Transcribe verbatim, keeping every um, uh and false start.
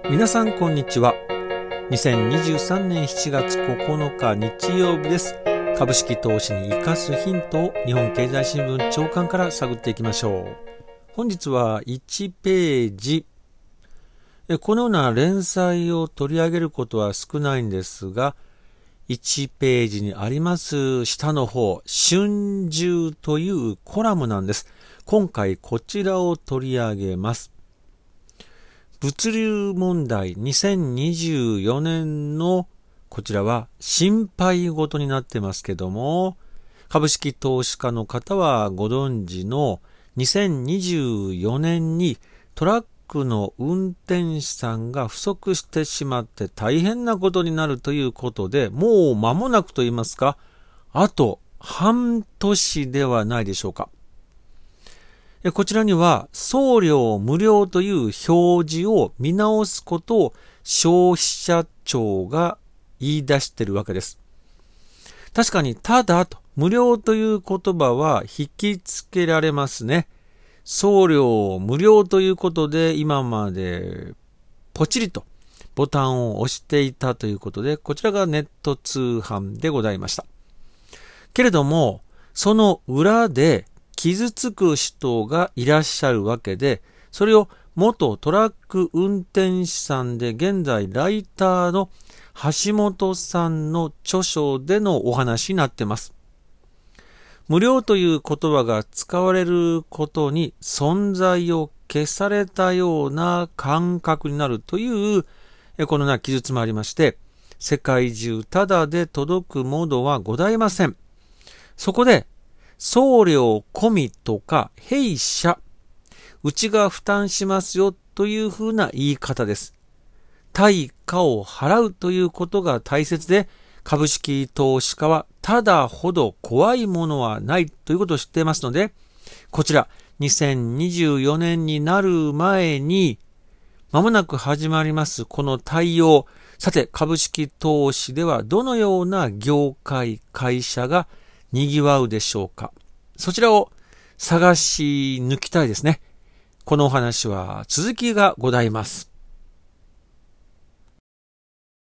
皆さんこんにちは。にせんにじゅうさんねんしちがつここのか日曜日です。株式投資に生かすヒントを日本経済新聞朝刊から探っていきましょう。本日はいちページ。このような連載を取り上げることは少ないんですが、いちページにあります下の方、春秋というコラムなんです。今回こちらを取り上げます。物流問題にせんにじゅうよねんのこちらは心配事になってますけども、株式投資家の方はご存知のにせんにじゅうよねんにトラックの運転手さんが不足してしまって大変なことになるということで、もう間もなくと言いますか、あと半年ではないでしょうか。こちらには送料無料という表示を見直すことを消費者庁が言い出しているわけです。確かにただと無料という言葉は引きつけられますね。送料無料ということで今までポチリとボタンを押していたということで、こちらがネット通販でございました。けれどもその裏で傷つく人がいらっしゃるわけで、それを元トラック運転手さんで現在ライターの橋本さんの著書でのお話になっています。無料という言葉が使われることに存在を消されたような感覚になるというこのような記述もありまして、世界中ただで届くものはございません。そこで送料込みとか弊社、うちが負担しますよというふうな言い方です。対価を払うということが大切で、株式投資家はただほど怖いものはないということを知っていますので、こちらにせんにじゅうよねんになる前に間もなく始まりますこの対応。さて株式投資ではどのような業界、会社が賑わうでしょうか。そちらを探し抜きたいですね。このお話は続きがございます。